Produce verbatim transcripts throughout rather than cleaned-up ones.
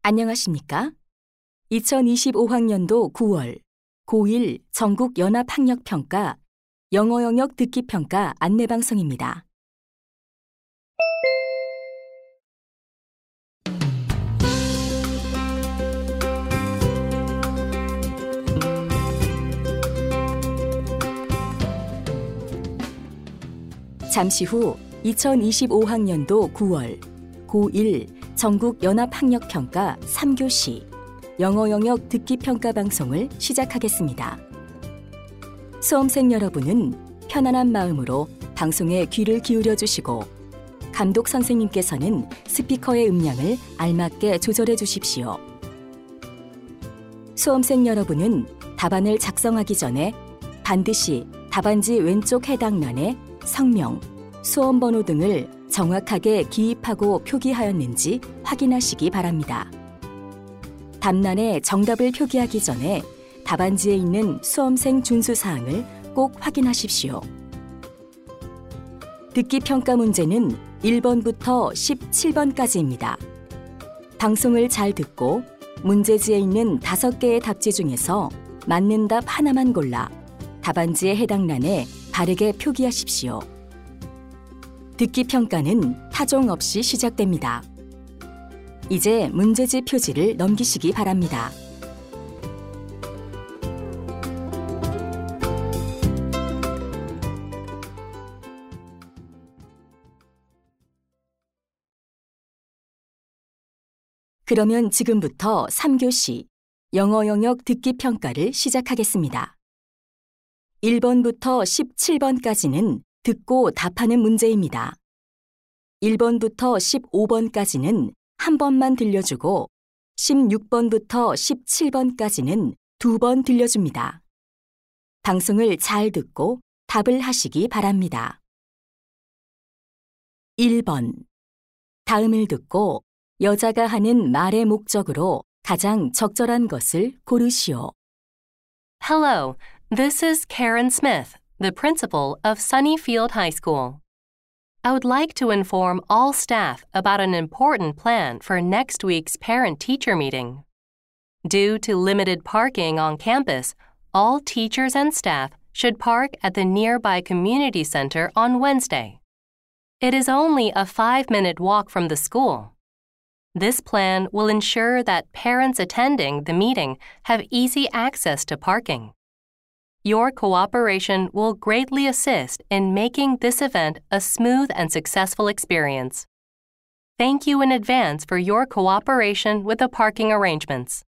안녕하십니까? 이천이십오 학년도 구월 고일 전국 연합학력평가 영어 영역 듣기평가 안내방송입니다. 잠시 후 이천이십오 학년도 구월 고일 전국 연합학력평가 삼 교시 영어 영역 듣기평가 방송을 시작하겠습니다. 수험생 여러분은 편안한 마음으로 방송에 귀를 기울여 주시고 감독 선생님께서는 스피커의 음량을 알맞게 조절해 주십시오. 수험생 여러분은 답안을 작성하기 전에 반드시 답안지 왼쪽 해당란에 성명, 수험번호 등을 정확하게 기입하고 표기하였는지 확인하시기 바랍니다. 답란에 정답을 표기하기 전에 답안지에 있는 수험생 준수사항을 꼭 확인하십시오. 듣기평가 문제는 일 번부터 십칠 번까지입니다. 방송을 잘 듣고 문제지에 있는 다섯 개의 답지 중에서 맞는 답 하나만 골라 답안지의 해당란에 바르게 표기하십시오. 듣기평가는 타종 없이 시작됩니다. 이제 문제지 표지를 넘기시기 바랍니다. 그러면 지금부터 삼 교시 영어 영역 듣기평가를 시작하겠습니다. 일 번부터 십칠 번까지는 듣고 답하는 문제입니다. 일 번부터 십오 번까지는 한 번만 들려주고 십육 번부터 십칠 번까지는 두 번 들려줍니다. 방송을 잘 듣고 답을 하시기 바랍니다. 일 번. 다음을 듣고 여자가 하는 말의 목적으로 가장 적절한 것을 고르시오. Hello, this is Karen Smith, the principal of Sunnyfield High School. I would like to inform all staff about an important plan for next week's parent-teacher meeting. Due to limited parking on campus, all teachers and staff should park at the nearby community center on Wednesday. It is only a five-minute walk from the school. This plan will ensure that parents attending the meeting have easy access to parking. Your cooperation will greatly assist in making this event a smooth and successful experience. Thank you in advance for your cooperation with the parking arrangements.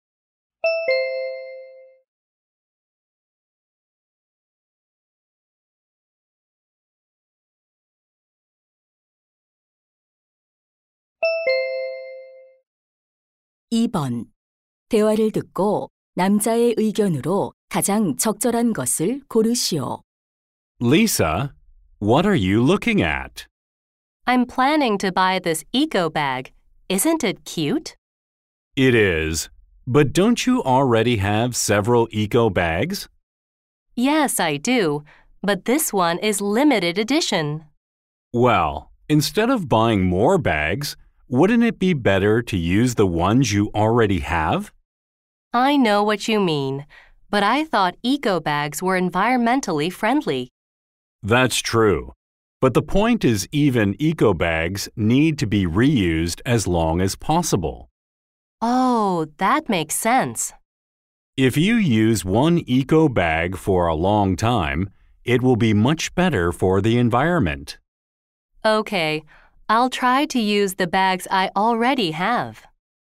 이 번. 대화를 듣고 남자의 의견으로 가장 적절한 것을 고르시오. Lisa, what are you looking at? I'm planning to buy this eco bag. Isn't it cute? It is, but don't you already have several eco bags? Yes, I do, but this one is limited edition. Well, instead of buying more bags, wouldn't it be better to use the ones you already have? I know what you mean, but I thought eco bags were environmentally friendly. That's true. But the point is even eco bags need to be reused as long as possible. Oh, that makes sense. If you use one eco bag for a long time, it will be much better for the environment. Okay, I'll try to use the bags I already have.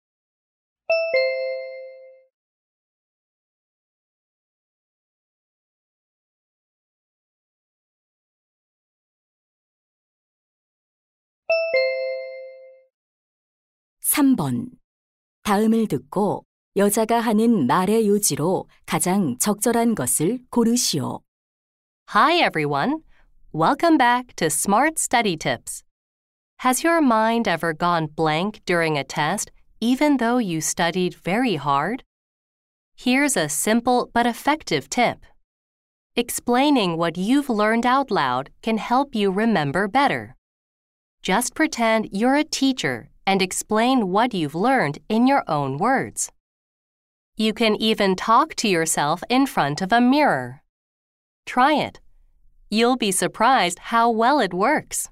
삼 번. 다음을 듣고 여자가 하는 말의 요지로 가장 적절한 것을 고르시오. Hi everyone. Welcome back to Smart Study Tips. Has your mind ever gone blank during a test even though you studied very hard? Here's a simple but effective tip. Explaining what you've learned out loud can help you remember better. Just pretend you're a teacher and explain what you've learned in your own words. You can even talk to yourself in front of a mirror. Try it. You'll be surprised how well it works.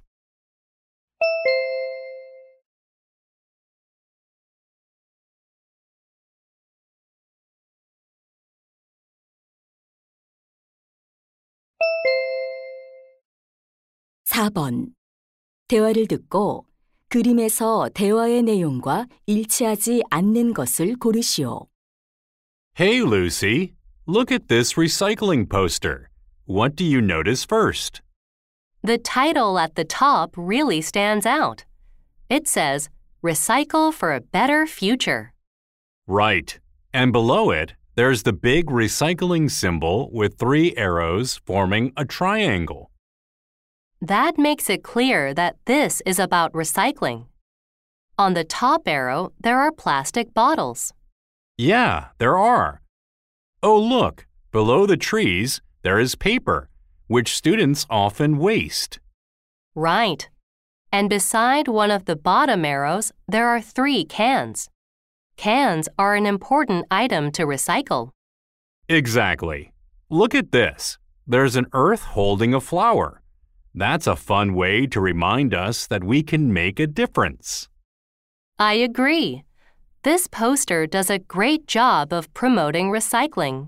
사 번. 대화를 듣고 그림에서 대화의 내용과 일치하지 않는 것을 고르시오. Hey, Lucy, look at this recycling poster. What do you notice first? The title at the top really stands out. It says, Recycle for a Better Future. Right. And below it, there's the big recycling symbol with three arrows forming a triangle. That makes it clear that this is about recycling. On the top arrow, there are plastic bottles. Yeah, there are. Oh, look, below the trees, there is paper, which students often waste. Right. And beside one of the bottom arrows, there are three cans. Cans are an important item to recycle. Exactly. Look at this. There's an earth holding a flower. That's a fun way to remind us that we can make a difference. I agree. This poster does a great job of promoting recycling.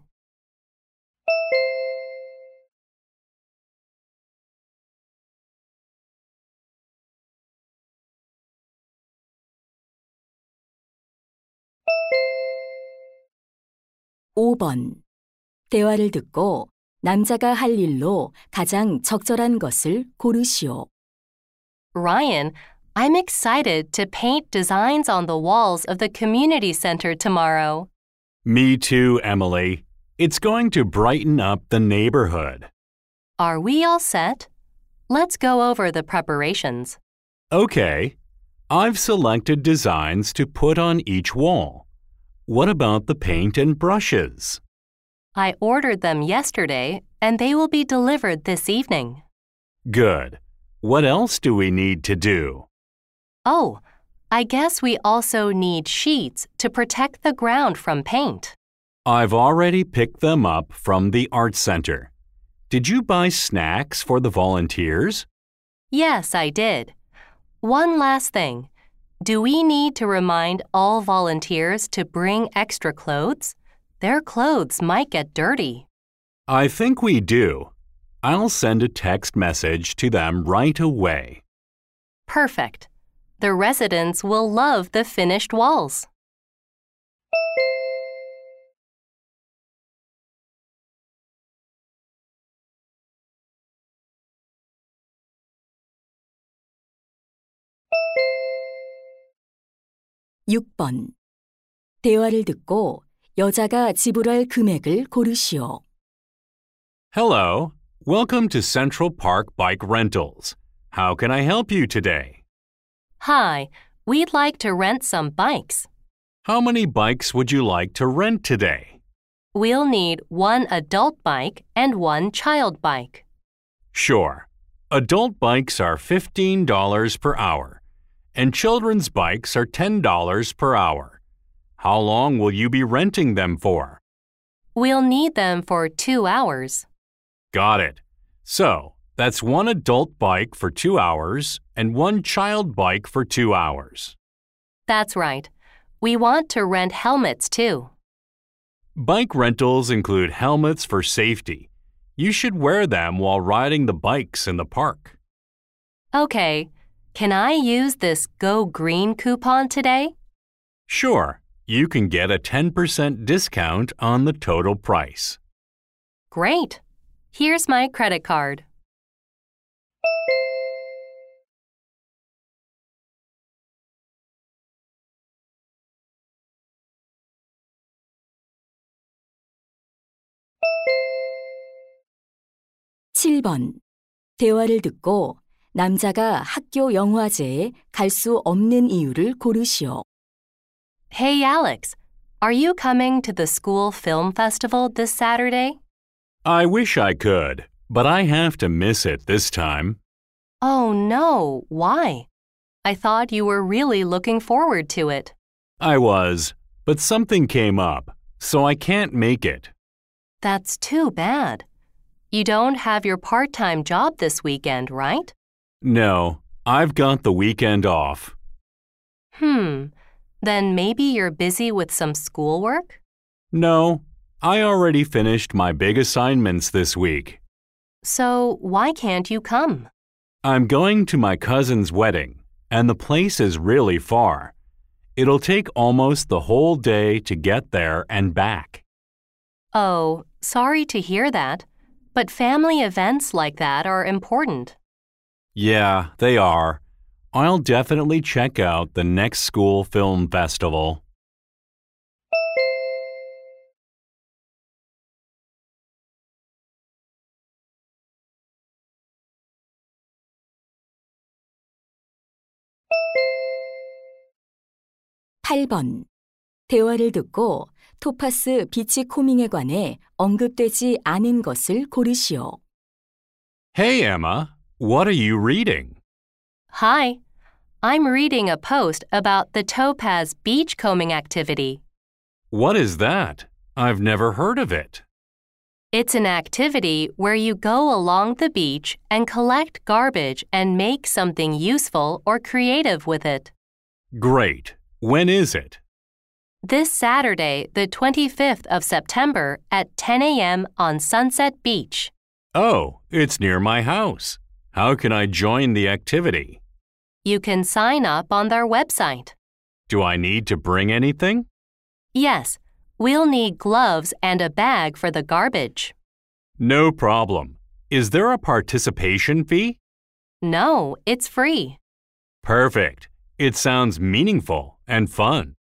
오 번. 대화를 듣고 남자가 할 일로 가장 적절한 것을 고르시오. Ryan, I'm excited to paint designs on the walls of the community center tomorrow. Me too, Emily. It's going to brighten up the neighborhood. Are we all set? Let's go over the preparations. Okay. I've selected designs to put on each wall. What about the paint and brushes? I ordered them yesterday, and they will be delivered this evening. Good. What else do we need to do? Oh, I guess we also need sheets to protect the ground from paint. I've already picked them up from the art center. Did you buy snacks for the volunteers? Yes, I did. One last thing. Do we need to remind all volunteers to bring extra clothes? Their clothes might get dirty. I think we do. I'll send a text message to them right away. Perfect. The residents will love the finished walls. 육 번. 대화를 듣고 여자가 지불할 금액을 고르시오. Hello. Welcome to Central Park Bike Rentals. How can I help you today? Hi, we'd like to rent some bikes. How many bikes would you like to rent today? We'll need one adult bike and one child bike. Sure. Adult bikes are fifteen dollars per hour, and children's bikes are ten dollars per hour. How long will you be renting them for? We'll need them for two hours. Got it. So, that's one adult bike for two hours and one child bike for two hours. That's right. We want to rent helmets too. Bike rentals include helmets for safety. You should wear them while riding the bikes in the park. Okay. Can I use this Go Green coupon today? Sure. You can get a ten percent discount on the total price. Great. Here's my credit card. 칠 번. 대화를 듣고 남자가 학교 영화제에 갈 수 없는 이유를 고르시오. Hey, Alex, are you coming to the school film festival this Saturday? I wish I could, but I have to miss it this time. Oh, no. Why? I thought you were really looking forward to it. I was, but something came up, so I can't make it. That's too bad. You don't have your part-time job this weekend, right? No, I've got the weekend off. Hmm, then maybe you're busy with some schoolwork? No, I already finished my big assignments this week. So why can't you come? I'm going to my cousin's wedding, and the place is really far. It'll take almost the whole day to get there and back. Oh, sorry to hear that, but family events like that are important. Yeah, they are. I'll definitely check out the next school film festival. 팔 번. 대화를 듣고 토파스 비치 코밍에 관해 언급되지 않은 것을 고르시오. Hey, Emma, what are you reading? Hi, I'm reading a post about the Topaz beachcombing activity. What is that? I've never heard of it. It's an activity where you go along the beach and collect garbage and make something useful or creative with it. Great. When is it? This Saturday, the twenty-fifth of September at ten a.m. on Sunset Beach. Oh, it's near my house. How can I join the activity? You can sign up on their website. Do I need to bring anything? Yes, we'll need gloves and a bag for the garbage. No problem. Is there a participation fee? No, it's free. Perfect. It sounds meaningful and fun.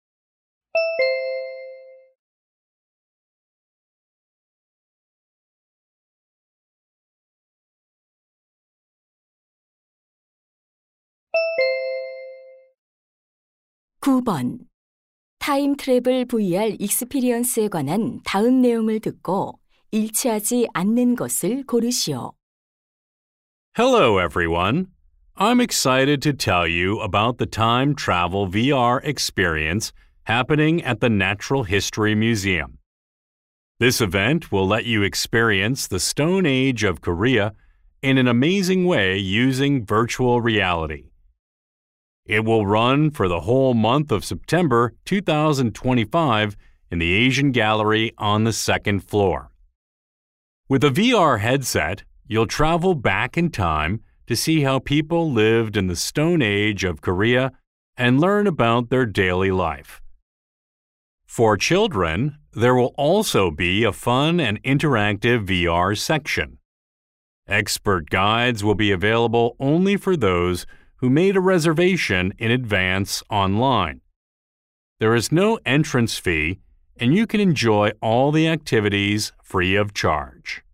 구 번. 타임 트래블 브이알 익스피리언스에 관한 다음 내용을 듣고 일치하지 않는 것을 고르시오. Hello, everyone. I'm excited to tell you about the time travel V R experience happening at the Natural History Museum. This event will let you experience the Stone Age of Korea in an amazing way using virtual reality. It will run for the whole month of September two thousand twenty-five in the Asian Gallery on the second floor. With a V R headset, you'll travel back in time to see how people lived in the Stone Age of Korea and learn about their daily life. For children, there will also be a fun and interactive V R section. Expert guides will be available only for those who made a reservation in advance online. There is no entrance fee, and you can enjoy all the activities free of charge.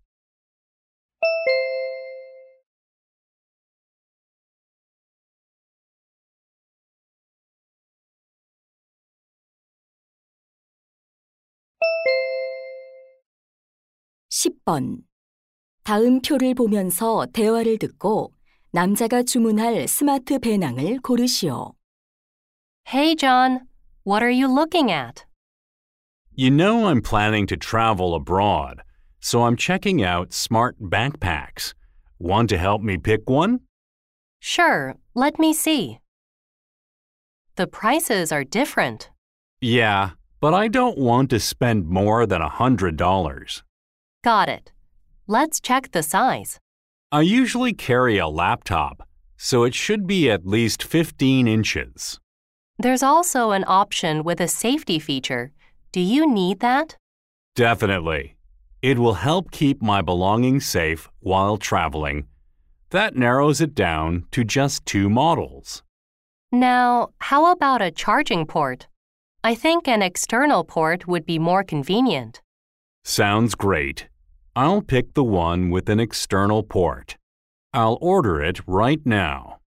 십 번. 다음 표를 보면서 대화를 듣고 남자가 주문할 스마트 배낭을 고르시오. Hey, John, what are you looking at? You know I'm planning to travel abroad, so I'm checking out smart backpacks. Want to help me pick one? Sure, let me see. The prices are different. Yeah, but I don't want to spend more than a hundred dollars. Got it. Let's check the size. I usually carry a laptop, so it should be at least fifteen inches. There's also an option with a safety feature. Do you need that? Definitely. It will help keep my belongings safe while traveling. That narrows it down to just two models. Now, how about a charging port? I think an external port would be more convenient. Sounds great. I'll pick the one with an external port. I'll order it right now.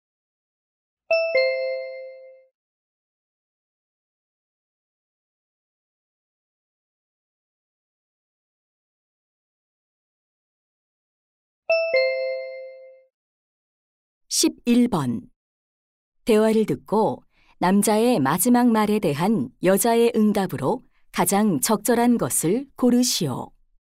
십일 번. 대화를 듣고 남자의 마지막 말에 대한 여자의 응답으로 가장 적절한 것을 고르시오.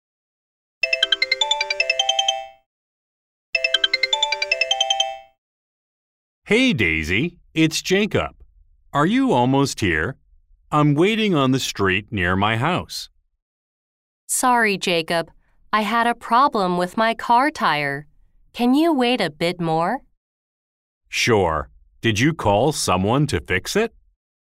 Hey, Daisy, it's Jacob. Are you almost here? I'm waiting on the street near my house. Sorry, Jacob. I had a problem with my car tire. Can you wait a bit more? Sure. Did you call someone to fix it?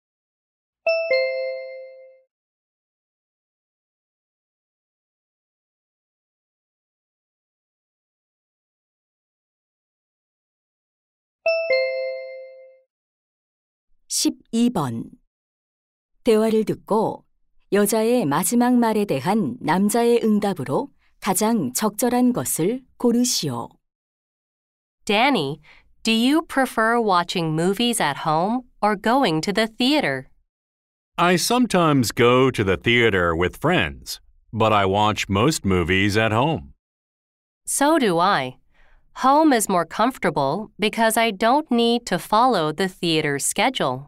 십이 번. 대화를 듣고 여자의 마지막 말에 대한 남자의 응답으로 가장 적절한 것을 고르시오. Danny, do you prefer watching movies at home or going to the theater? I sometimes go to the theater with friends, but I watch most movies at home. So do I. Home is more comfortable because I don't need to follow the theater's schedule.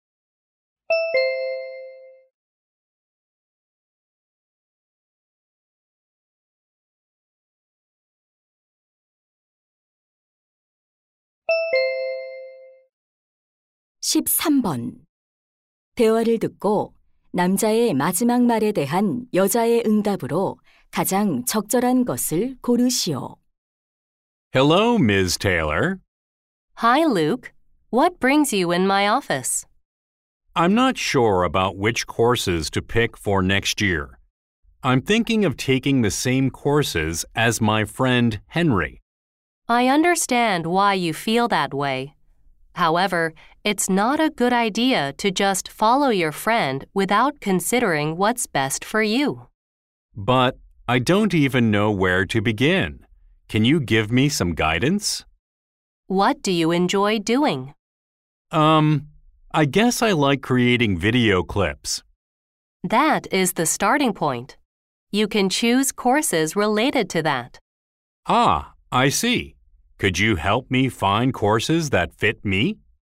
십삼 번. 대화를 듣고 남자의 마지막 말에 대한 여자의 응답으로 가장 적절한 것을 고르시오. Hello, Miz Taylor. Hi, Luke. What brings you in my office? I'm not sure about which courses to pick for next year. I'm thinking of taking the same courses as my friend Henry. I understand why you feel that way. However, it's not a good idea to just follow your friend without considering what's best for you. But I don't even know where to begin. Can you give me some guidance? What do you enjoy doing? Um, I guess I like creating video clips. That is the starting point. You can choose courses related to that. Ah, I see. Could you help me find courses that fit me?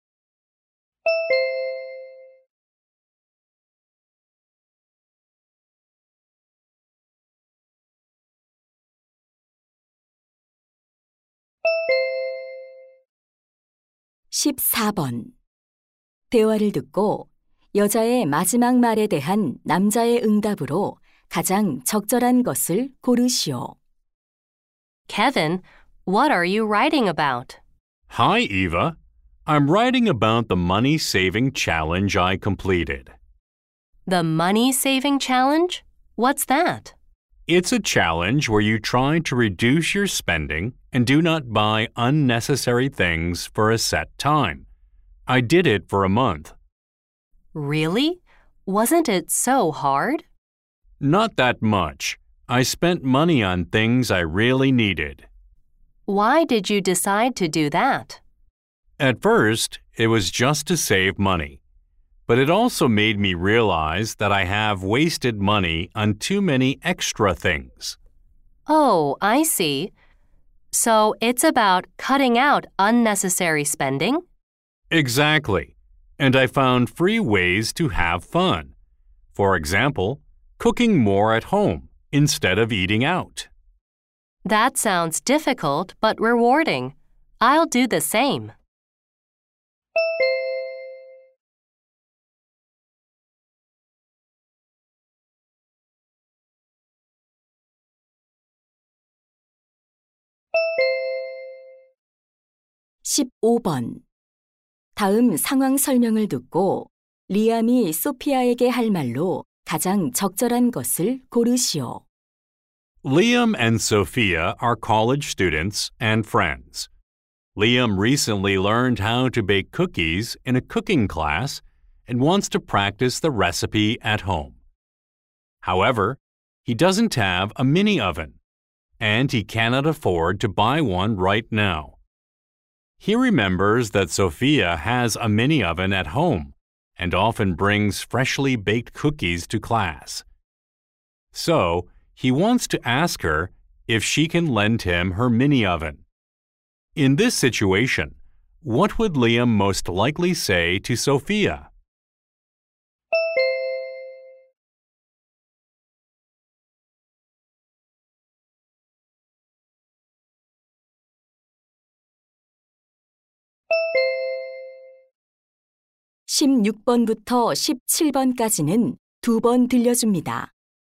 십사 번. 대화를 듣고 여자의 마지막 말에 대한 남자의 응답으로 가장 적절한 것을 고르시오. Kevin, what are you writing about? Hi, Eva. I'm writing about the money-saving challenge I completed. The money saving challenge? What's that? It's a challenge where you try to reduce your spending and do not buy unnecessary things for a set time. I did it for a month. Really? Wasn't it so hard? Not that much. I spent money on things I really needed. Why did you decide to do that? At first, it was just to save money. But it also made me realize that I have wasted money on too many extra things. Oh, I see. So it's about cutting out unnecessary spending? Exactly. And I found free ways to have fun. For example, cooking more at home instead of eating out. That sounds difficult but rewarding. I'll do the same. 십오 번. 다음 상황 설명을 듣고 리암이 소피아에게 할 말로 가장 적절한 것을 고르시오. Liam and Sophia are college students and friends. Liam recently learned how to bake cookies in a cooking class and wants to practice the recipe at home. However, he doesn't have a mini oven, and he cannot afford to buy one right now. He remembers that Sophia has a mini oven at home and often brings freshly baked cookies to class. So, he wants to ask her if she can lend him her mini oven. In this situation, What would Liam most likely say to Sophia? 십육 번부터 십칠 번까지는 두 번 들려줍니다.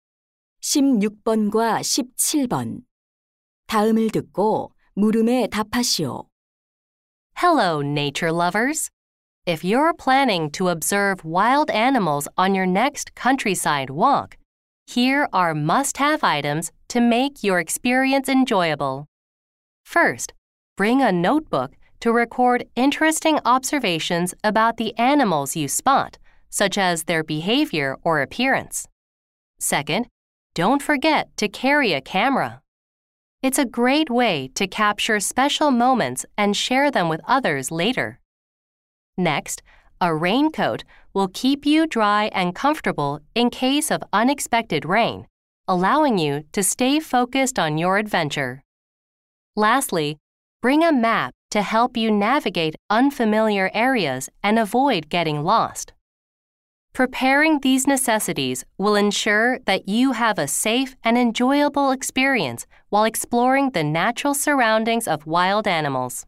십육 번과 십칠 번. 다음을 듣고 물음에 답하시오. Hello, nature lovers. If you're planning to observe wild animals on your next countryside walk, here are must-have items to make your experience enjoyable. First, bring a notebook to record interesting observations about the animals you spot, such as their behavior or appearance. Second, don't forget to carry a camera. It's a great way to capture special moments and share them with others later. Next, a raincoat will keep you dry and comfortable in case of unexpected rain, allowing you to stay focused on your adventure. Lastly, bring a map to help you navigate unfamiliar areas and avoid getting lost. Preparing these necessities will ensure that you have a safe and enjoyable experience while exploring the natural surroundings of wild animals.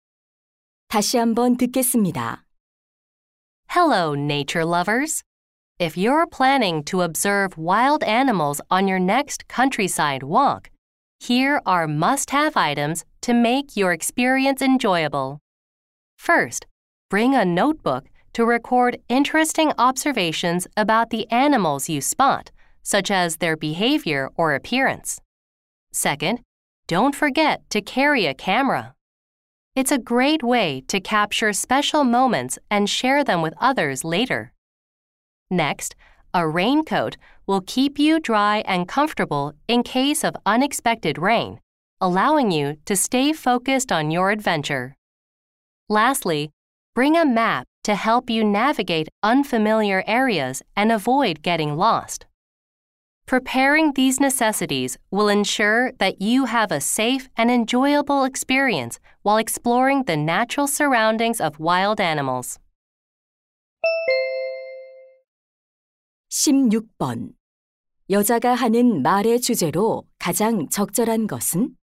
다시 한번 듣겠습니다. Hello, nature lovers. If you're planning to observe wild animals on your next countryside walk, here are must-have items to make your experience enjoyable. First, bring a notebook to record interesting observations about the animals you spot, such as their behavior or appearance. Second, don't forget to carry a camera. It's a great way to capture special moments and share them with others later. Next, a raincoat will keep you dry and comfortable in case of unexpected rain, allowing you to stay focused on your adventure. Lastly, bring a map to help you navigate unfamiliar areas and avoid getting lost. Preparing these necessities will ensure that you have a safe and enjoyable experience while exploring the natural surroundings of wild animals. 십육 번. 여자가 하는 말의 주제로 가장 적절한 것은?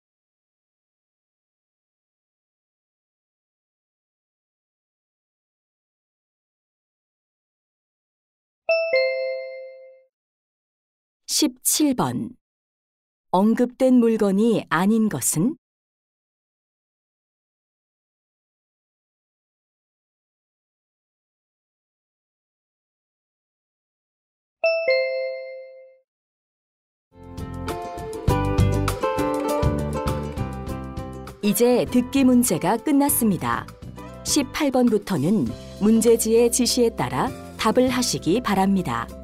십칠 번. 언급된 물건이 아닌 것은? 이제 듣기 문제가 끝났습니다. 십팔 번부터는 문제지의 지시에 따라 답을 하시기 바랍니다.